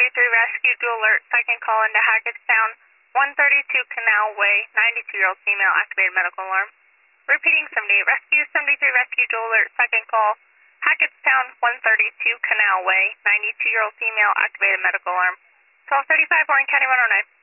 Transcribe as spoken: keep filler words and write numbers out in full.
seventy-three Rescue to alert, second call into Hackettstown, one thirty-two Canal Way, ninety-two-year-old female, activated medical alarm. Repeating seventy-eight Rescue, seventy-three Rescue to alert, second call, Hackettstown, one thirty-two Canal Way, ninety-two-year-old female, activated medical alarm. twelve thirty-five, Warren County one oh nine.